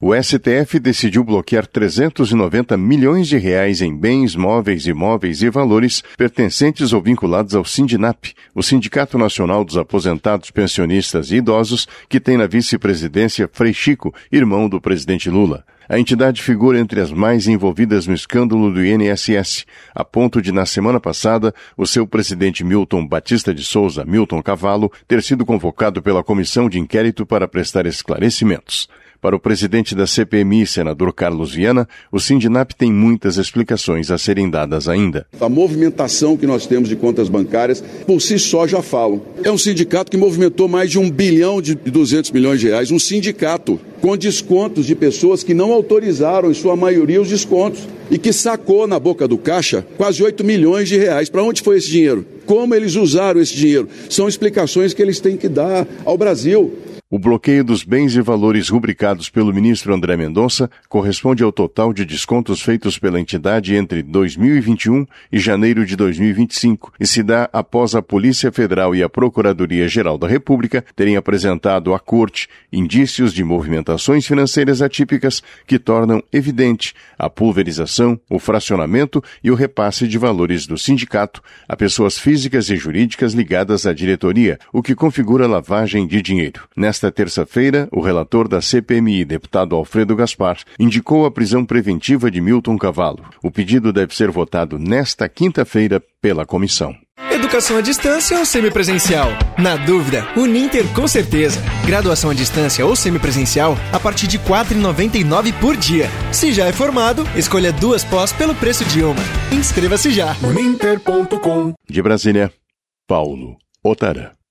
O STF decidiu bloquear 390 milhões de reais em bens, móveis, imóveis e valores pertencentes ou vinculados ao Sindinap, o Sindicato Nacional dos Aposentados, Pensionistas e Idosos, que tem na vice-presidência Frei Chico, irmão do presidente Lula. A entidade figura entre as mais envolvidas no escândalo do INSS, a ponto de, na semana passada, o seu presidente Milton Batista de Souza, Milton Cavallo, ter sido convocado pela comissão de inquérito para prestar esclarecimentos. Para o presidente da CPMI, senador Carlos Viana, o Sindinap tem muitas explicações a serem dadas ainda. A movimentação que nós temos de contas bancárias, por si só, já falam. É um sindicato que movimentou mais de 1 bilhão de 200 milhões de reais. Um sindicato com descontos de pessoas que não autorizaram, em sua maioria, os descontos. E que sacou na boca do caixa quase 8 milhões de reais. Para onde foi esse dinheiro? Como eles usaram esse dinheiro? São explicações que eles têm que dar ao Brasil. O bloqueio dos bens e valores rubricados pelo ministro André Mendonça corresponde ao total de descontos feitos pela entidade entre 2021 e janeiro de 2025 e se dá após a Polícia Federal e a Procuradoria-Geral da República terem apresentado à Corte indícios de movimentações financeiras atípicas que tornam evidente a pulverização, o fracionamento e o repasse de valores do sindicato a pessoas físicas e jurídicas ligadas à diretoria, o que configura lavagem de dinheiro. Nesta terça-feira, o relator da CPMI, deputado Alfredo Gaspar, indicou a prisão preventiva de Milton Cavallo. O pedido deve ser votado nesta quinta-feira pela comissão. Educação à distância ou semipresencial? Na dúvida, Uninter com certeza. Graduação à distância ou semipresencial a partir de R$ 4,99 por dia. Se já é formado, escolha 2 pós pelo preço de uma. Inscreva-se já. Uninter.com. De Brasília, Paulo Otara.